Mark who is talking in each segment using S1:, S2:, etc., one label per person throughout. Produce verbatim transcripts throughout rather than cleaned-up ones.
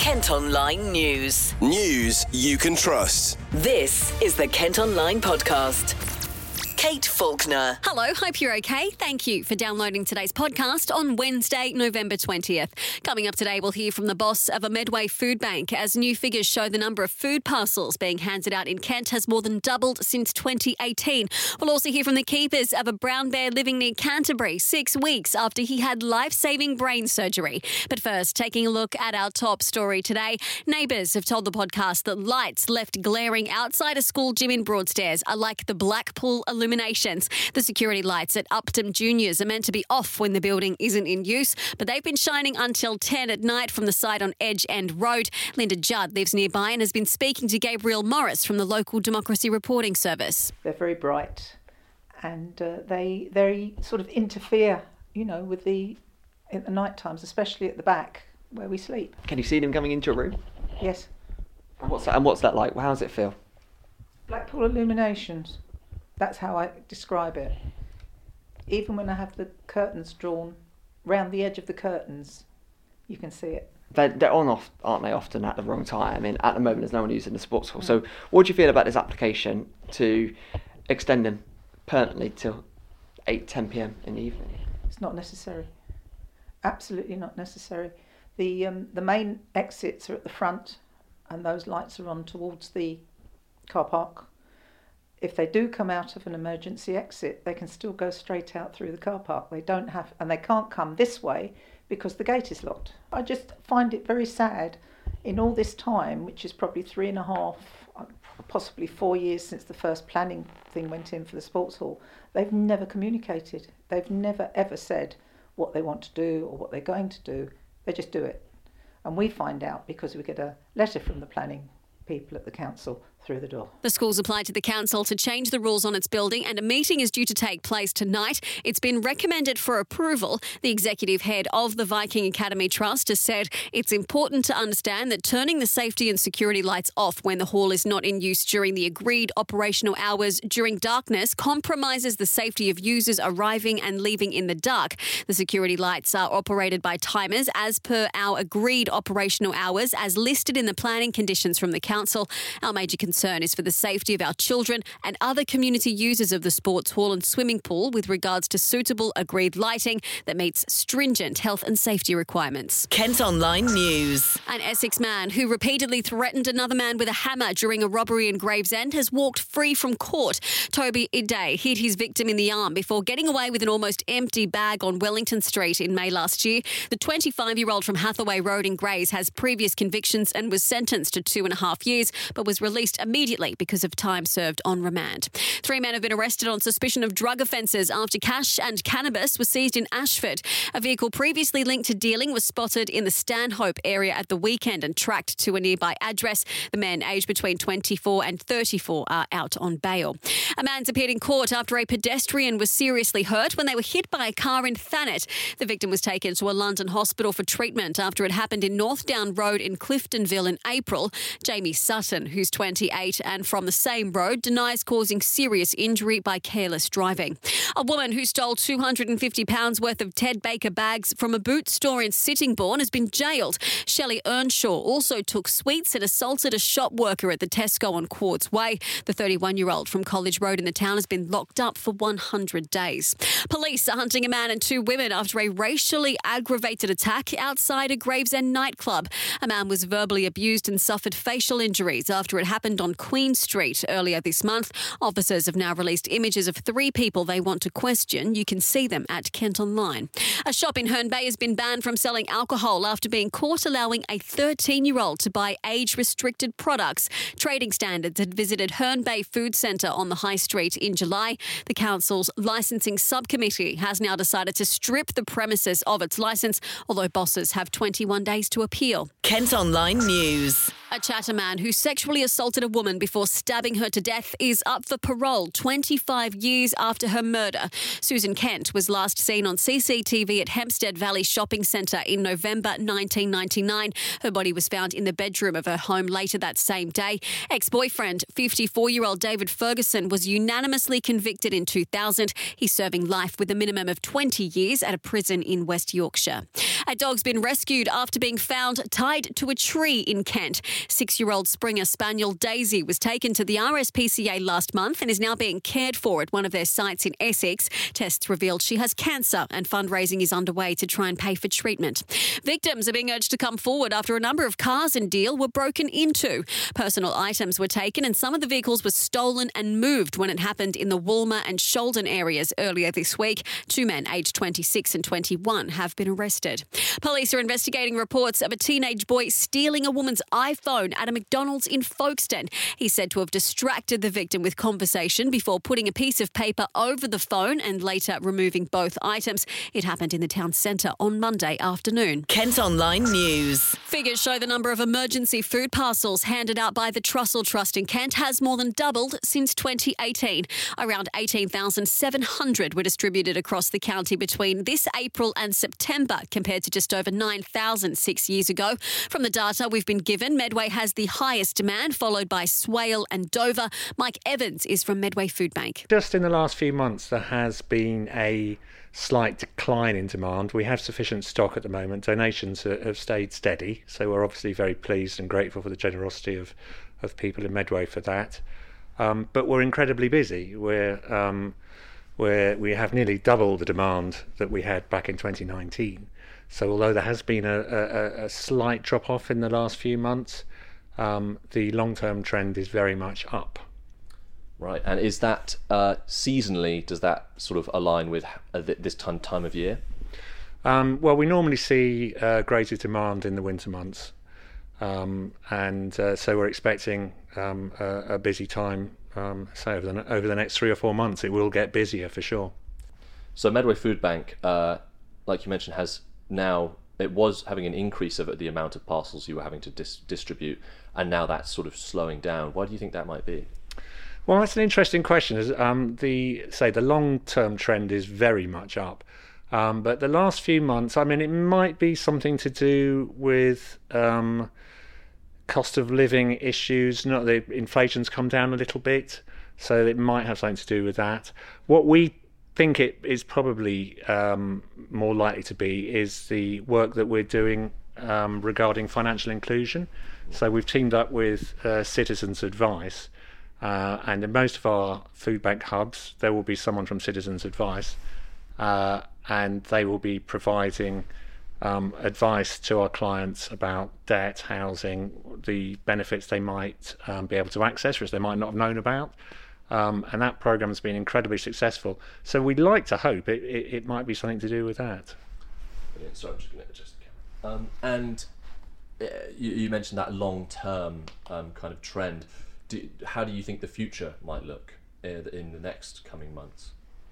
S1: Kent Online News.
S2: News you can trust.
S1: This is the Kent Online Podcast. Kate Faulkner.
S3: Hello, hope you're okay. Thank you for downloading today's podcast on Wednesday, November twentieth. Coming up today, we'll hear from the boss of a Medway food bank as new figures show the number of food parcels being handed out in Kent has more than doubled since twenty eighteen. We'll also hear from the keepers of a brown bear living near Canterbury six weeks after he had life-saving brain surgery. But first, taking a look at our top story today, neighbours have told the podcast that lights left glaring outside a school gym in Broadstairs are like the Blackpool illuminations. The security lights at Upton Juniors are meant to be off when the building isn't in use, but they've been shining until ten at night from the site on Edge End Road. Linda Judd lives nearby and has been speaking to Gabriel Morris from the local Democracy Reporting Service.
S4: They're very bright and uh, they they sort of interfere, you know, with the at the night times, especially at the back where we sleep.
S5: Can you see them coming into your room?
S4: Yes.
S5: And what's that, and what's that like? How does it feel?
S4: Blackpool illuminations. That's how I describe it. Even when I have the curtains drawn round the edge of the curtains, you can see it.
S5: They're, they're on off, aren't they, often at the wrong time? I mean, at the moment, there's no one using the sports hall. So what do you feel about this application to extend them permanently till eight, ten p.m. in the evening?
S4: It's not necessary. Absolutely not necessary. The, um, the main exits are at the front and those lights are on towards the car park. If they do come out of an emergency exit, they can still go straight out through the car park. They don't have, and they can't come this way because the gate is locked. I just find it very sad in all this time, which is probably three and a half, possibly four years since the first planning thing went in for the sports hall, they've never communicated. They've never ever said what they want to do or what they're going to do. They just do it. And we find out because we get a letter from the planning people at the council through the door.
S3: The school's applied to the council to change the rules on its building and a meeting is due to take place tonight. It's been recommended for approval. The executive head of the Viking Academy Trust has said it's important to understand that turning the safety and security lights off when the hall is not in use during the agreed operational hours during darkness compromises the safety of users arriving and leaving in the dark. The security lights are operated by timers as per our agreed operational hours as listed in the planning conditions from the council. Our major concern is for the safety of our children and other community users of the sports hall and swimming pool with regards to suitable agreed lighting that meets stringent health and safety requirements.
S1: Kent Online News.
S3: An Essex man who repeatedly threatened another man with a hammer during a robbery in Gravesend has walked free from court. Toby Idday hit his victim in the arm before getting away with an almost empty bag on Wellington Street in May last year. The twenty-five-year-old from Hathaway Road in Grays has previous convictions and was sentenced to two and a half years but was released immediately because of time served on remand. Three men have been arrested on suspicion of drug offences after cash and cannabis was seized in Ashford. A vehicle previously linked to dealing was spotted in the Stanhope area at the weekend and tracked to a nearby address. The men, aged between twenty-four and thirty-four, are out on bail. A man's appeared in court after a pedestrian was seriously hurt when they were hit by a car in Thanet. The victim was taken to a London hospital for treatment after it happened in North Down Road in Cliftonville in April. Jamie Sutton, who's twenty-eight and from the same road, denies causing serious injury by careless driving. A woman who stole two hundred fifty pounds worth of Ted Baker bags from a boot store in Sittingbourne has been jailed. Shelley Earnshaw also took sweets and assaulted a shop worker at the Tesco on Quartz Way. The thirty-one-year-old from College Road in the town has been locked up for one hundred days. Police are hunting a man and two women after a racially aggravated attack outside a Gravesend nightclub. A man was verbally abused and suffered facial injuries after it happened on Queen Street earlier this month. Officers have now released images of three people they want to question. You can see them at Kent Online. A shop in Herne Bay has been banned from selling alcohol after being caught allowing a thirteen-year-old to buy age-restricted products. Trading Standards had visited Herne Bay Food Centre on the High Street in July. The council's licensing subcommittee has now decided to strip the premises of its licence, although bosses have twenty-one days to appeal.
S1: Kent Online News.
S3: A Chatham man who sexually assaulted a woman before stabbing her to death is up for parole twenty-five years after her murder. Susan Kent was last seen on C C T V at Hempstead Valley Shopping Centre in November nineteen ninety-nine. Her body was found in the bedroom of her home later that same day. Ex-boyfriend, fifty-four-year-old David Ferguson, was unanimously convicted in two thousand. He's serving life with a minimum of twenty years at a prison in West Yorkshire. A dog's been rescued after being found tied to a tree in Kent. Six-year-old Springer Spaniel Daisy was taken to the R S P C A last month and is now being cared for at one of their sites in Essex. Tests revealed she has cancer and fundraising is underway to try and pay for treatment. Victims are being urged to come forward after a number of cars in Deal were broken into. Personal items were taken and some of the vehicles were stolen and moved when it happened in the Woolmer and Sholden areas earlier this week. Two men aged twenty-six and twenty-one have been arrested. Police are investigating reports of a teenage boy stealing a woman's iPhone at a McDonald's in Folkestone. He's said to have distracted the victim with conversation before putting a piece of paper over the phone and later removing both items. It happened in the town centre on Monday afternoon.
S1: Kent Online News.
S3: Figures show the number of emergency food parcels handed out by the Trussell Trust in Kent has more than doubled since twenty eighteen. Around eighteen thousand seven hundred were distributed across the county between this April and September, compared to just over nine thousand six years ago. From the data we've been given, Medway has the highest demand, followed by Swale and Dover. Mike Evans is from Medway Food Bank.
S6: Just in the last few months, there has been a slight decline in demand. We have sufficient stock at the moment. Donations have stayed steady, so we're obviously very pleased and grateful for the generosity of, of people in Medway for that. Um, but we're incredibly busy. We're, um, we're, we have nearly double the demand that we had back in twenty nineteen. So although there has been a, a, a slight drop-off in the last few months, um, the long-term trend is very much up.
S7: Right, and is that uh, seasonally, does that sort of align with uh, th- this time, time of year?
S6: Um, well, we normally see uh, greater demand in the winter months. Um, and uh, so we're expecting um, a, a busy time, um, say over the, over the next three or four months. It will get busier for sure.
S7: So Medway Food Bank, uh, like you mentioned, has now, it was having an increase of the amount of parcels you were having to dis- distribute, and now that's sort of slowing down. Why do you think that might be?
S6: Well, that's an interesting question. Um, the say the long-term trend is very much up, um, but the last few months, I mean, it might be something to do with um, cost of living issues. Not the inflation's come down a little bit, so it might have something to do with that. What we think it is probably um, more likely to be is the work that we're doing um, regarding financial inclusion. So we've teamed up with uh, Citizens Advice, uh, and in most of our food bank hubs there will be someone from Citizens Advice, uh, and they will be providing um, advice to our clients about debt, housing, the benefits they might um, be able to access, which they might not have known about. Um, and that program has been incredibly successful. So we'd like to hope it, it, it might be something to do with that.
S7: Brilliant. Sorry, I'm just going to adjust the camera. Um, and uh, you, you mentioned that long-term um, kind of trend. Do, how do you think the future might look in, in the next coming months?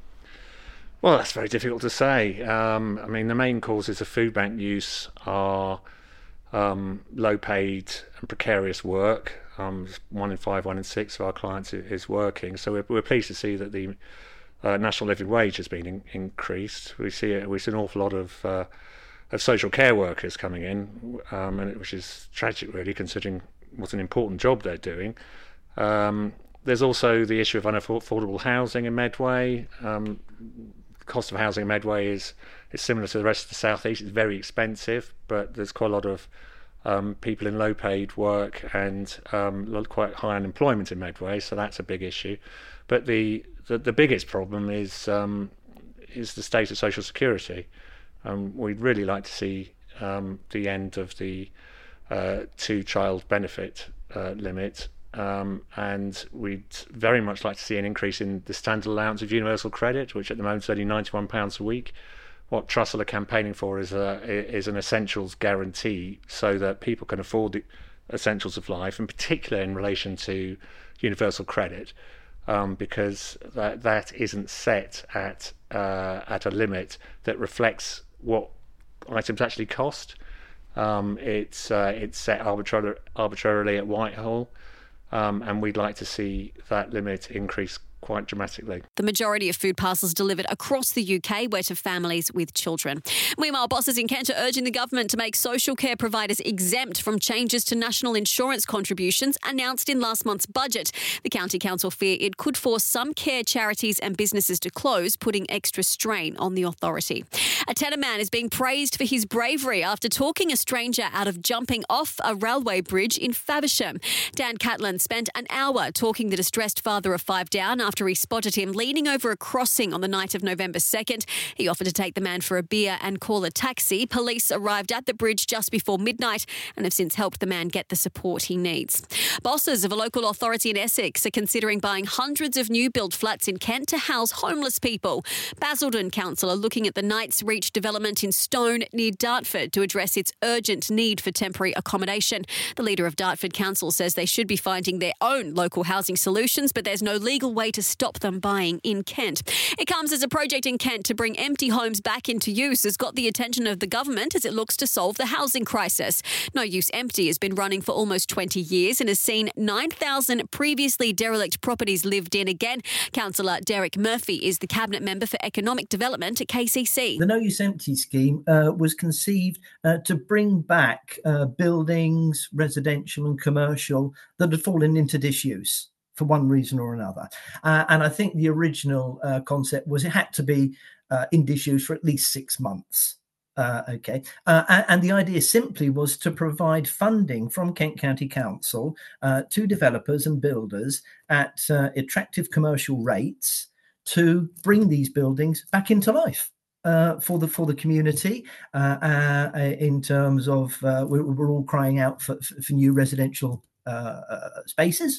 S6: Well, that's very difficult to say. Um, I mean, the main causes of food bank use are um, low-paid and precarious work. Um, one in five, one in six of our clients is working. So we're, we're pleased to see that the uh, national living wage has been in, increased. We see we see an awful lot of uh, of social care workers coming in, um, and it, which is tragic, really, considering what an important job they're doing. Um, there's also the issue of unaffordable housing in Medway. Um, the cost of housing in Medway is is similar to the rest of the South East. It's very expensive, but there's quite a lot of Um, people in low-paid work and um, quite high unemployment in Medway, so that's a big issue. But the the, the biggest problem is um, is the state of social security. Um, we'd really like to see um, the end of the uh, two-child benefit uh, limit, um, and we'd very much like to see an increase in the standard allowance of universal credit, which at the moment is only ninety-one pounds a week. What Trussell are campaigning for is a is an essentials guarantee, so that people can afford the essentials of life, and particularly in relation to universal credit, um, because that that isn't set at uh, at a limit that reflects what items actually cost. Um, it's uh, it's set arbitrar- arbitrarily at Whitehall, um, and we'd like to see that limit increase quite dramatically.
S3: The majority of food parcels delivered across the U K were to families with children. Meanwhile, bosses in Kent are urging the government to make social care providers exempt from changes to national insurance contributions announced in last month's budget. The County Council fear it could force some care charities and businesses to close, putting extra strain on the authority. A Tenor man is being praised for his bravery after talking a stranger out of jumping off a railway bridge in Faversham. Dan Catlin spent an hour talking the distressed father of five down after After he spotted him leaning over a crossing on the night of November second. He offered to take the man for a beer and call a taxi. Police arrived at the bridge just before midnight and have since helped the man get the support he needs. Bosses of a local authority in Essex are considering buying hundreds of new build flats in Kent to house homeless people. Basildon Council are looking at the Knights Reach development in Stone near Dartford to address its urgent need for temporary accommodation. The leader of Dartford Council says they should be finding their own local housing solutions, but there's no legal way to stop them buying in Kent. It comes as a project in Kent to bring empty homes back into use has got the attention of the government as it looks to solve the housing crisis. No Use Empty has been running for almost twenty years and has seen nine thousand previously derelict properties lived in again. Councillor Derek Murphy is the Cabinet Member for Economic Development at K C C.
S8: The No Use Empty scheme uh, was conceived uh, to bring back uh, buildings, residential and commercial, that had fallen into disuse for one reason or another. Uh, and I think the original uh, concept was it had to be uh, in disuse for at least six months. Uh, okay. Uh, and, and the idea simply was to provide funding from Kent County Council uh, to developers and builders at uh, attractive commercial rates to bring these buildings back into life. Uh, for the for the community, uh, uh, in terms of uh, we're, we're all crying out for, for new residential Uh, uh, spaces,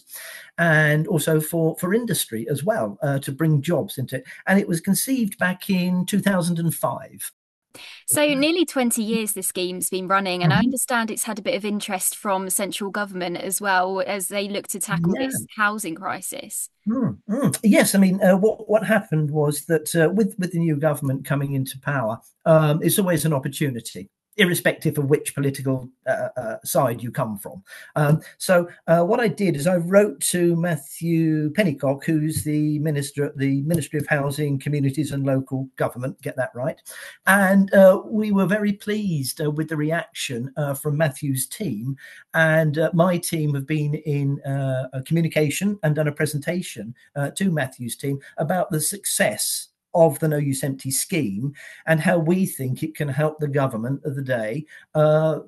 S8: and also for for industry as well, uh, to bring jobs into it. And it was conceived back in two thousand five.
S9: So nearly twenty years the scheme's been running, and I understand it's had a bit of interest from central government as well as they look to tackle yeah. this housing crisis.
S8: Mm, mm. Yes, I mean, uh, what what happened was that uh, with with the new government coming into power, um, it's always an opportunity, irrespective of which political uh, uh, side you come from. Um, so uh, what I did is I wrote to Matthew Pennycock, who's the minister at the Ministry of Housing, Communities and Local Government, get that right. And uh, we were very pleased uh, with the reaction uh, from Matthew's team. And uh, my team have been in uh, a communication and done a presentation uh, to Matthew's team about the success of the No Use Empty scheme and how we think it can help the government of the day uh,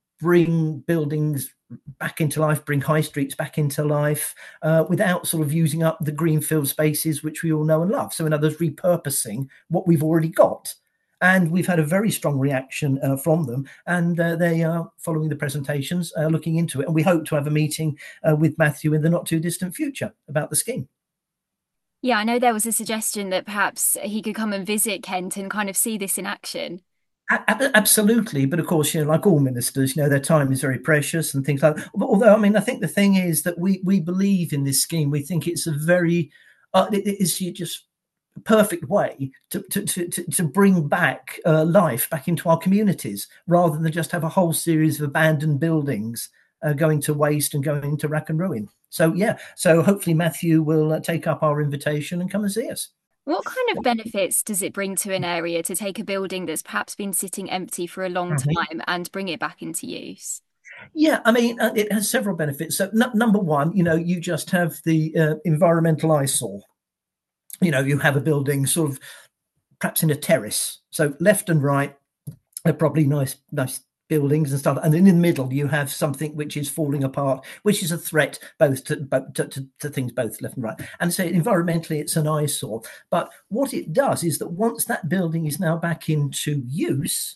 S8: bring buildings back into life, bring high streets back into life uh, without sort of using up the greenfield spaces which we all know and love. So in other words, repurposing what we've already got. And we've had a very strong reaction uh, from them, and uh, they are following the presentations, uh, looking into it. And we hope to have a meeting uh, with Matthew in the not too distant future about the scheme.
S9: Yeah, I know there was a suggestion that perhaps he could come and visit Kent and kind of see this in action.
S8: A- absolutely. But of course, you know, like all ministers, you know, their time is very precious and things like that. But although, I mean, I think the thing is that we, we believe in this scheme. We think it's a very, uh, it, it's just a perfect way to, to, to, to bring back uh, life back into our communities rather than just have a whole series of abandoned buildings uh, going to waste and going to rack and ruin. So, yeah, so hopefully Matthew will uh, take up our invitation and come and see us.
S9: What kind of benefits does it bring to an area to take a building that's perhaps been sitting empty for a long mm-hmm. time and bring it back into use?
S8: Yeah, I mean, uh, it has several benefits. So n- number one, you know, you just have the uh, environmental eyesore. You know, you have a building sort of perhaps in a terrace. So left and right are probably nice, nice buildings and stuff, and in the middle you have something which is falling apart, which is a threat both to, both to, to, to things both left and right. And so environmentally it's an eyesore. But what it does is that once that building is now back into use,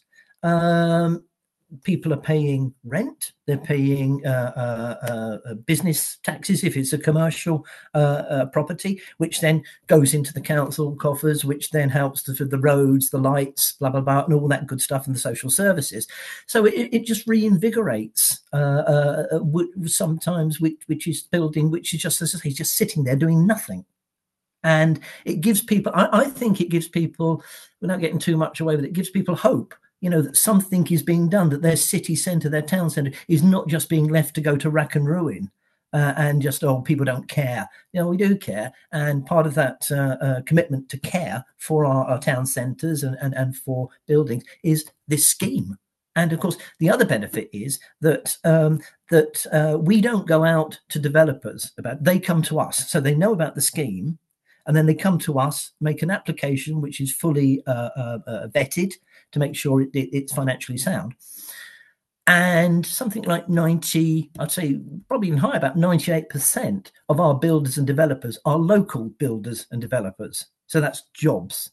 S8: um, people are paying rent, they're paying uh, uh, uh, business taxes if it's a commercial uh, uh, property, which then goes into the council coffers, which then helps to, for the roads, the lights, blah, blah, blah, and all that good stuff and the social services. So it, it just reinvigorates uh, uh, sometimes, which, which is building, which is just, as I say, just sitting there doing nothing. And it gives people, I, I think it gives people, without getting too much away with it, it gives people hope you know, that something is being done, that their city centre, their town centre is not just being left to go to rack and ruin. Uh, and just, oh, people don't care. You know, we do care. And part of that uh, uh, commitment to care for our, our town centres and, and, and for buildings is this scheme. And of course, the other benefit is that um, that uh, we don't go out to developers about, they come to us. So they know about the scheme, and then they come to us, make an application which is fully uh, uh, uh, vetted to make sure it, it, it's financially sound. And something like ninety, I'd say probably even higher, about ninety-eight percent of our builders and developers are local builders and developers. So that's jobs.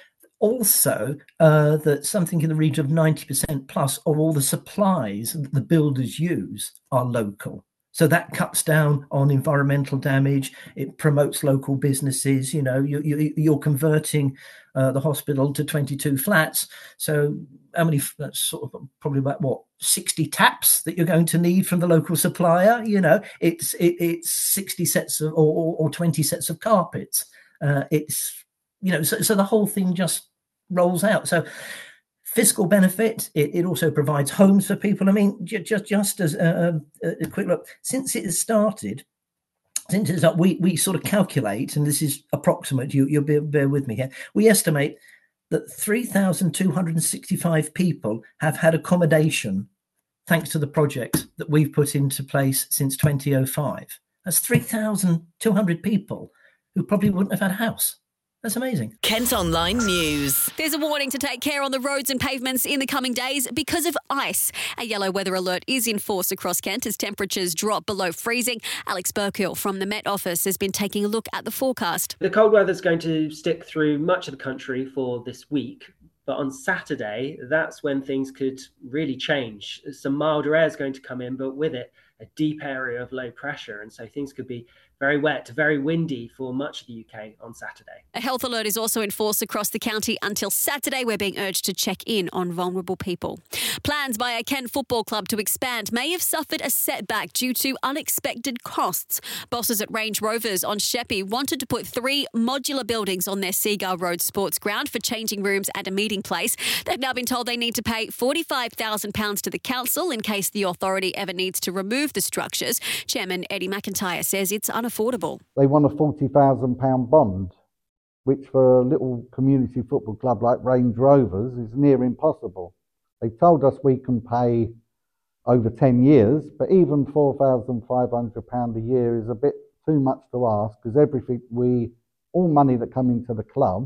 S8: Also, uh, that something in the region of ninety percent plus of all the supplies that the builders use are local. So that cuts down on environmental damage. It promotes local businesses. You know, you, you, you're converting uh, the hospital to twenty-two flats. So how many? That's sort of probably about what sixty taps that you're going to need from the local supplier. You know, it's it, it's sixty sets of or, or, or twenty sets of carpets. Uh, it's you know, so so the whole thing just rolls out. So. Fiscal benefit, it, it also provides homes for people. I mean, just just as a, a, a quick look, since it has started, since it's up, we, we sort of calculate, and this is approximate, you, you'll bear, bear with me here, we estimate that three thousand two hundred sixty-five people have had accommodation thanks to the project that we've put into place since twenty oh five. That's three thousand two hundred people who probably wouldn't have had a house. That's amazing.
S1: Kent Online News.
S3: There's a warning to take care on the roads and pavements in the coming days because of ice. A yellow weather alert is in force across Kent as temperatures drop below freezing. Alex Burkill from the Met Office has been taking a look at the forecast.
S10: The cold weather's going to stick through much of the country for this week. But on Saturday, that's when things could really change. Some milder air is going to come in, but with it, a deep area of low pressure. And so things could be very wet, very windy for much of the U K on Saturday.
S3: A health alert is also in force across the county until Saturday. We're being urged to check in on vulnerable people. Plans by a Kent Football Club to expand may have suffered a setback due to unexpected costs. Bosses at Range Rovers on Sheppey wanted to put three modular buildings on their Seagull Road sports ground for changing rooms and a meeting place. They've now been told they need to pay forty-five thousand pounds to the council in case the authority ever needs to remove the structures. Chairman Eddie McIntyre says it's unaffordable.
S11: They won a forty thousand pounds bond, which for a little community football club like Range Rovers is near impossible. They told us we can pay over ten years, but even four thousand five hundred pounds a year is a bit too much to ask, because everything we, all money that come into the club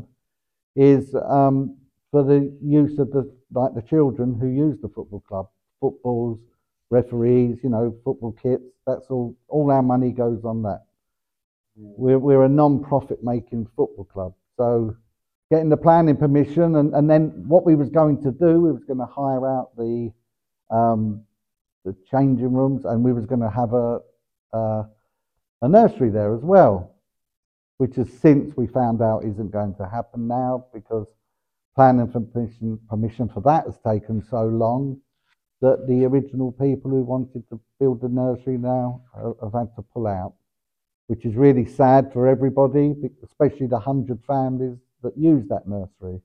S11: is um, for the use of the, like the children who use the football club, footballs, referees, you know, football kits, that's all, all our money goes on that. We're, we're a non-profit making football club. So getting the planning permission, and, and then what we was going to do, we was going to hire out the um, the changing rooms, and we was going to have a, a a nursery there as well, which is since we found out isn't going to happen now, because planning permission, permission for that has taken so long that the original people who wanted to build the nursery now have had to pull out, which is really sad for everybody, especially the hundred families that use that nursery.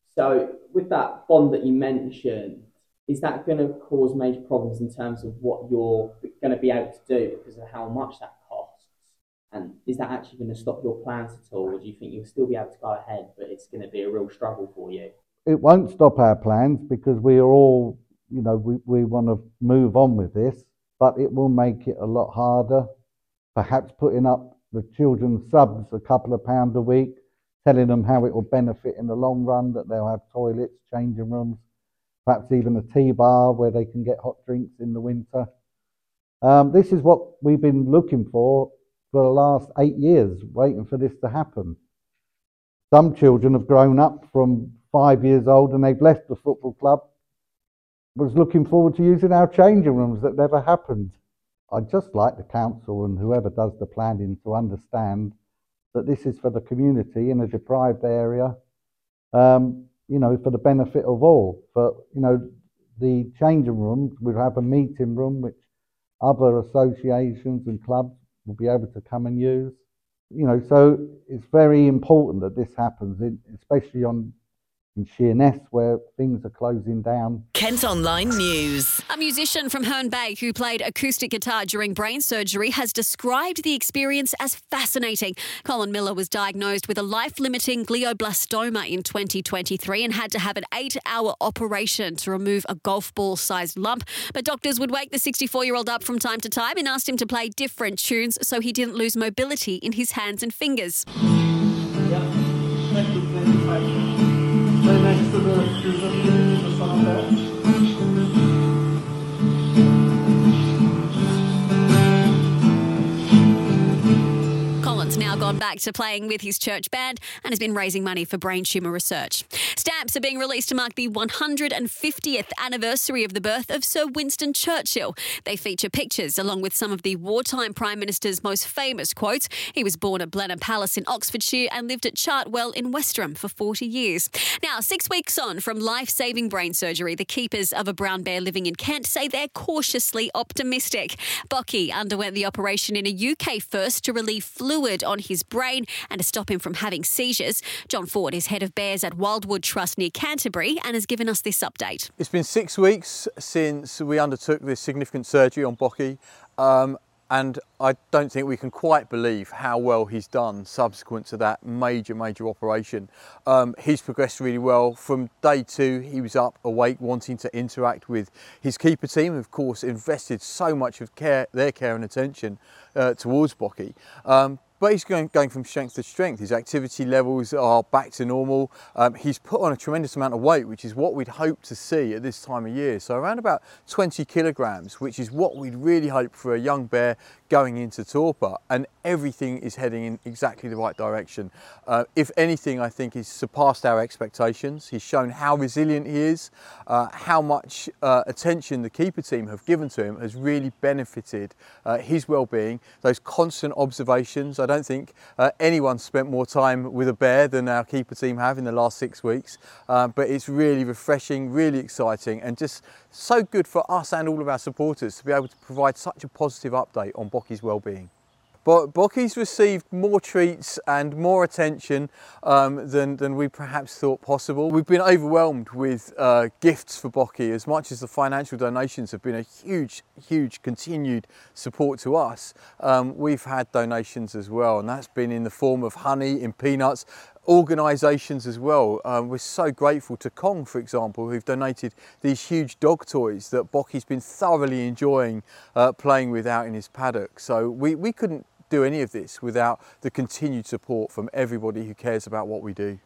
S12: So with that bond that you mentioned, is that going to cause major problems in terms of what you're going to be able to do because of how much that costs? And is that actually going to stop your plans at all? Or do you think you'll still be able to go ahead, but it's going to be a real struggle for you?
S11: It won't stop our plans, because we are all, you know, we, we want to move on with this, but it will make it a lot harder. Perhaps putting up the children's subs a couple of pounds a week, telling them how it will benefit in the long run, that they'll have toilets, changing rooms, perhaps even a tea bar where they can get hot drinks in the winter. Um, this is what we've been looking for for the last eight years, waiting for this to happen. Some children have grown up from five years old and they've left the football club, was looking forward to using our changing rooms. That never happened. I'd just like the council and whoever does the planning to understand that this is for the community in a deprived area, um, you know, for the benefit of all. For, you know, the changing rooms, we'll have a meeting room which other associations and clubs will be able to come and use. You know, so it's very important that this happens, especially on, in Sheerness, where things are closing down.
S1: Kent Online News.
S3: A musician from Herne Bay who played acoustic guitar during brain surgery has described the experience as fascinating. Colin Miller was diagnosed with a life-limiting glioblastoma in twenty twenty-three and had to have an eight-hour operation to remove a golf ball-sized lump. But doctors would wake the sixty-four-year-old up from time to time and asked him to play different tunes so he didn't lose mobility in his hands and fingers.
S13: Next to the the song there.
S3: Colin's now gone back to playing with his church band and has been raising money for brain tumour research. Stamps are being released to mark the one hundred fiftieth anniversary of the birth of Sir Winston Churchill. They feature pictures along with some of the wartime Prime Minister's most famous quotes. He was born at Blenheim Palace in Oxfordshire and lived at Chartwell in Westerham for forty years. Now, six weeks on from life-saving brain surgery, the keepers of a brown bear living in Kent say they're cautiously optimistic. Bocky underwent the operation in a U K first to relieve fluid on his brain and to stop him from having seizures. John Ford is head of bears at Wildwood Trust near Canterbury and has given us this update.
S14: It's been six weeks since we undertook this significant surgery on Bocky, um, and I don't think we can quite believe how well he's done subsequent to that major, major operation. Um, he's progressed really well. From day two, he was up, awake, wanting to interact with his keeper team, of course, invested so much of care, their care and attention uh, towards Bocky. Um, But he's going, going from strength to strength. His activity levels are back to normal. Um, he's put on a tremendous amount of weight, which is what we'd hope to see at this time of year. So around about twenty kilograms, which is what we'd really hope for a young bear going into torpor. And everything is heading in exactly the right direction. Uh, if anything, I think he's surpassed our expectations. He's shown how resilient he is, uh, how much uh, attention the keeper team have given to him has really benefited uh, his well-being. Those constant observations. I don't think uh, anyone's spent more time with a bear than our keeper team have in the last six weeks. Um, but it's really refreshing, really exciting, and just so good for us and all of our supporters to be able to provide such a positive update on Bocky's well-being. But Bocky's received more treats and more attention um, than, than we perhaps thought possible. We've been overwhelmed with uh, gifts for Bocky, as much as the financial donations have been a huge, huge continued support to us. Um, we've had donations as well, and that's been in the form of honey, in peanuts, organisations as well. Um, we're so grateful to Kong, for example, who've donated these huge dog toys that Bocky's been thoroughly enjoying uh, playing with out in his paddock. So we, we couldn't do any of this without the continued support from everybody who cares about what we do.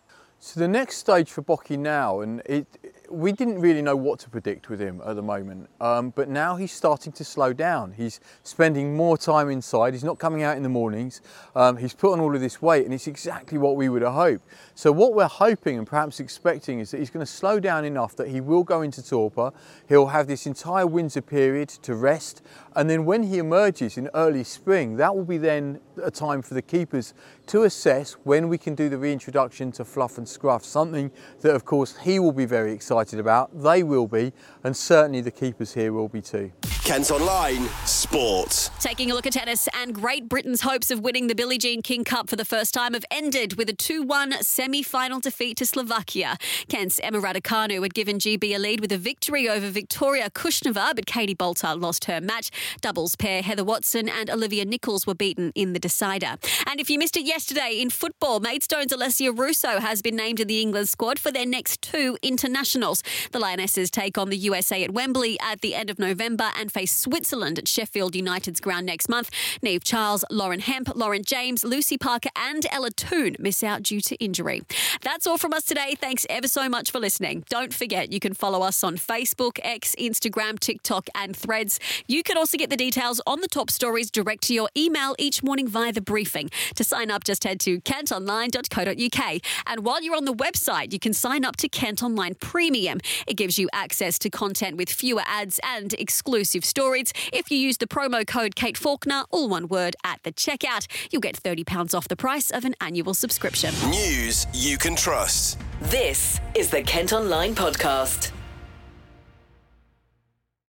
S14: So the next stage for Bocky now, and it, we didn't really know what to predict with him at the moment, um, but now he's starting to slow down. He's spending more time inside, he's not coming out in the mornings, um, he's put on all of this weight, and it's exactly what we would have hoped. So what we're hoping and perhaps expecting is that he's going to slow down enough that he will go into torpor, he'll have this entire winter period to rest, and then when he emerges in early spring, that will be then a time for the keepers to assess when we can do the reintroduction to fluff and scruff, something that of course he will be very excited about, they will be, and certainly the keepers here will be too.
S2: Kent Online Sport.
S3: Taking a look at tennis, and Great Britain's hopes of winning the Billie Jean King Cup for the first time have ended with a two one semi-final defeat to Slovakia. Kent's Emma Raducanu had given G B a lead with a victory over Victoria Kushneva, but Katie Bolter lost her match. Doubles pair Heather Watson and Olivia Nichols were beaten in the decider. And if you missed it yesterday in football, Maidstone's Alessia Russo has been named in the England squad for their next two internationals. The Lionesses take on the U S A at Wembley at the end of November and face Switzerland at Sheffield United's ground next month. Niamh Charles, Lauren Hemp, Lauren James, Lucy Parker and Ella Toone miss out due to injury. That's all from us today. Thanks ever so much for listening. Don't forget you can follow us on Facebook, X, Instagram, TikTok and Threads. You can also get the details on the top stories direct to your email each morning via the briefing. To sign up, just head to kent online dot co dot uk. And while you're on the website, you can sign up to Kent Online Premium. It gives you access to content with fewer ads and exclusive stories. If you use the promo code Kate Faulkner, all one word, at the checkout, you'll get thirty pounds off the price of an annual subscription.
S2: News you can trust.
S1: This is the Kent Online Podcast.